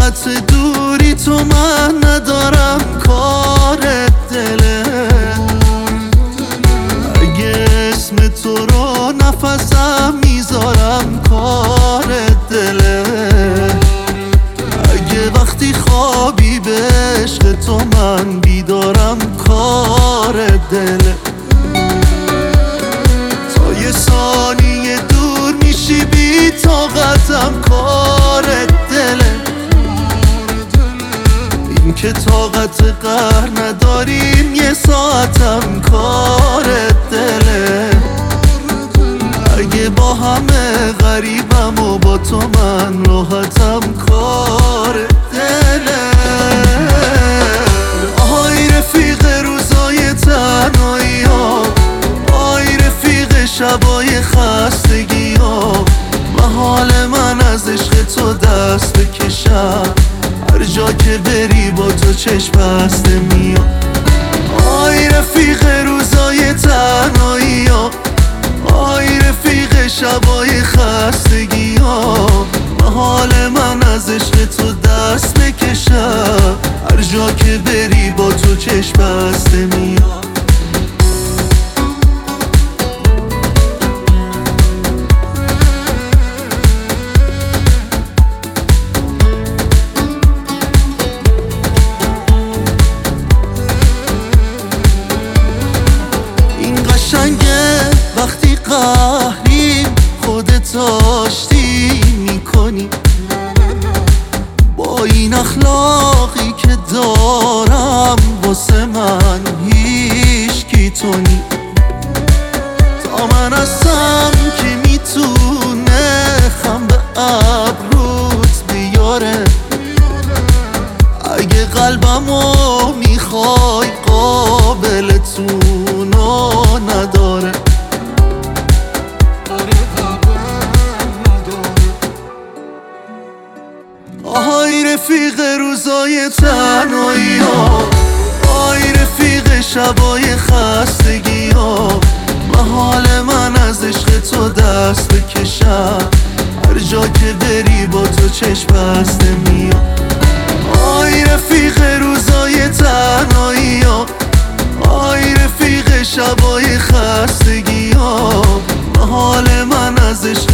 طاقت دوری تو من ندارم، کار دله. اگه اسم تو رو نفسم میذارم، کار دله. اگه وقتی خوابی به عشق تو من بیدارم، کار دله. تا یه ثانیه دور میشی بی طاقتم، کار دله. این که طاقت قهر نداریم یه ساعتم، کار دله. اگه با همه غریبم و با تو من راحتم، کار دله. آهای رفیق روزای تنهایی ها، آهای رفیق شبای خستگی ها. محال من از عشق تو دست بکشم، هر جا که بری با تو چشم بسته میام. آهای رفیق روزای تنهایی ها، آهای رفیق شبای خستگی ها. محال من از عشق تو دست بکشم، هر جا که بری با تو چشم بسته میام. قشنگه وقتی قهریم خودت آشتی میکنی، با این اخلاقی که دارم واسه من هیچکی تو نی. تا من هستم که میتونه خم به ابروت بیاره. اگه قلبمو میخوای قابلتونو نداره. آهای رفیق روزای تنهایی ها، آهای رفیق شبای خستگی ها. محال من از عشق تو دست بکشم، هر جا که بری با تو چشم بسته میام. آهای رفیق روزای تنهایی ها، آهای رفیق شبای خستگی ها. محال من از عشق